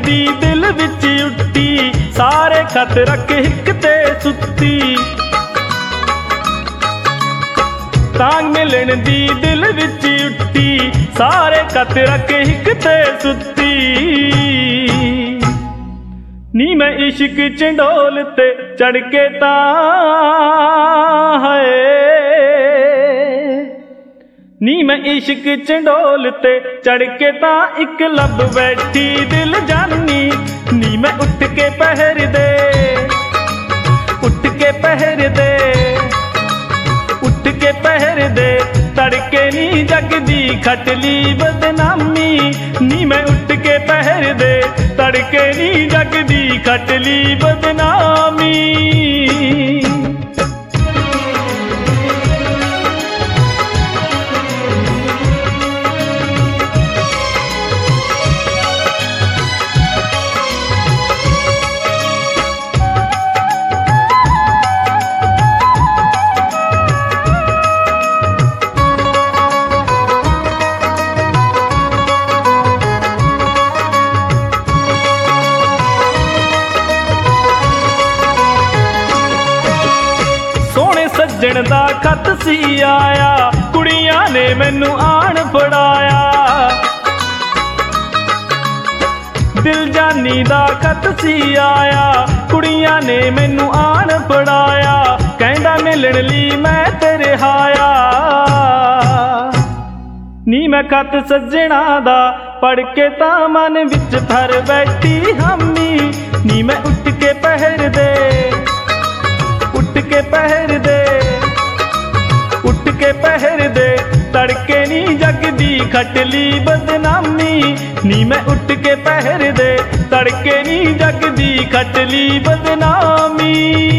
दी दिल विच उठी, सारे खत रख हिक ते सुती। तांग मिलन दी दिल विच उठी, सारे खत रख हिक ते सुती। नी मैं इश्क चंडोल ते चढ़ के है, नी मैं इश्क चंडोल ते चढ़ के इक लब बैठी दिल जानी। नी मैं उठ के पहर दे, उठ के पहर दे, उठ के पहर दे, तड़के नी जगदी खटली बदनामी। नी मैं उठ के पहर दे, तड़के नी जगदी खटली बदनामी। सज्जण दा खत सी आया, कुड़ियां ने मैनू आण फड़ाया। दिल जानी दा खत सी आया, कुड़ियां ने मैनू आण फड़ाया। कहंदा मिलन लई मैं तेरे हाया। नी मैं खत सज्जणा दा पढ़ के तां मन विच भर बैठी हामी। नी मैं उठ के पहर दे, उठ के पहर दे, उठ के पहर दे, तड़के नी जगदी खटली बदनामी। नी मैं उठ के पहर दे, तड़के नी जगदी खटली बदनामी।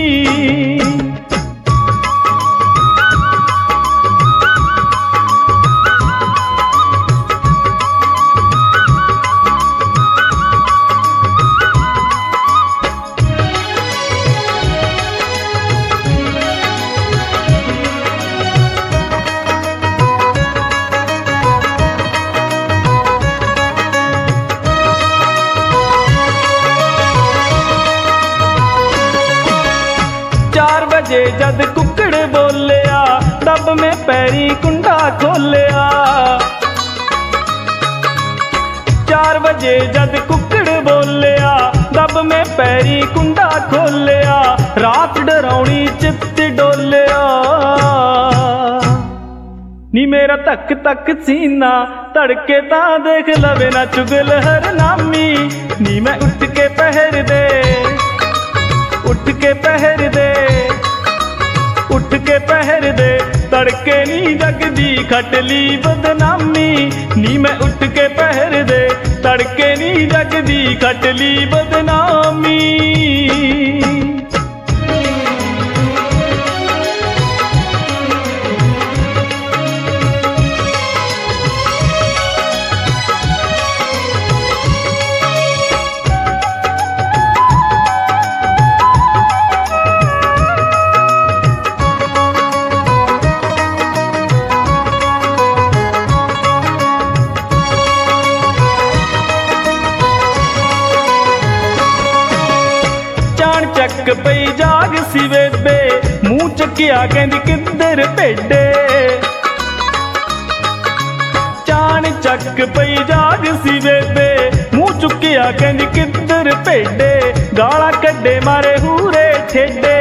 जद कुकड़ बोलिया, दब में पैरी कुंडा खोलिया। 4 बजे जद कुकड़ बोलिया, दब में पैरी कुंडा खोलिया। रात डराउनी चित्त डोलिया। नी मेरा तक तक सीना तड़के ता देख लवे ना चुगल हर नामी। नी मैं उठ के पहर दे, उठ के पहर दे, उठ के पहर दे, तड़के नी जगदी खटली बदनामी। नी मैं उठ के पहर दे, तड़के नी जगदी खटली बदनामी। चक पई जाग सी बेबे, मूंह चकिया कहंदी किधर भेडे। चान चक पई जाग सी बेबे, मूंह चुकिया कहंदी किधर भेडे। गाला कड्डे मारे हूरे ठेडे।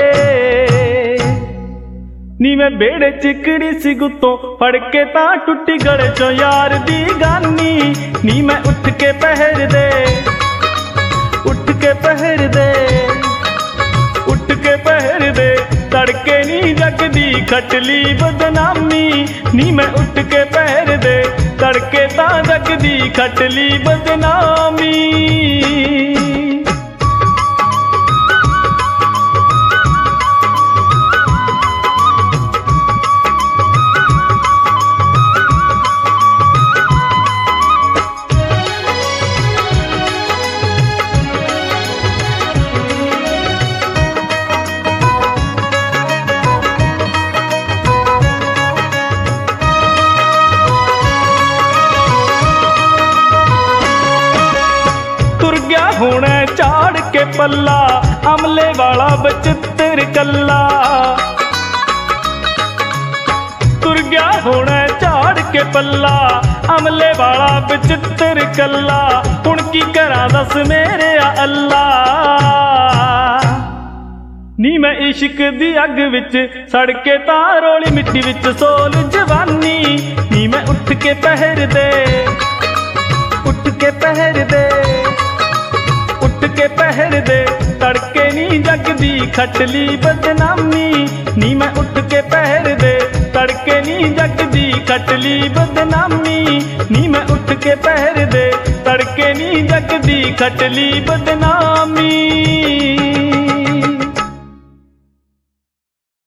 नी मैं बेड़े चिकड़ी सी गुत्तों फड़ के तां टुटी गले चों यार दी गानी। नी मैं उठ के पहर दे, उठ के पहर दे, उठ के पहर दे, तड़के नी जगदी खटली बदनामी। नी मैं उठ के पहर दे, तड़के ता जगदी खटली बदनामी। के पल्ला, अमले वाला बचित्र कल्ला। तुर गया होना झाड़ के पल्ला, अमले वाला बचित्र कल्ला। हुण की करा दस मेरे अल्लाह। नी मैं इश्क दी अग विच सड़ के तां रोली मिट्टी विच सोल जवानी। नी मैं उठ के पहर दे, उठ के पहर दे, उठ के पहर दे, तड़के नी जग दी खटली बदनामी। नी मैं उठ के पहर दे, तड़के नी जग दी खटली बदनामी। नी मैं उठ के पहर दे, तड़के नी जग दी खटली बदनामी।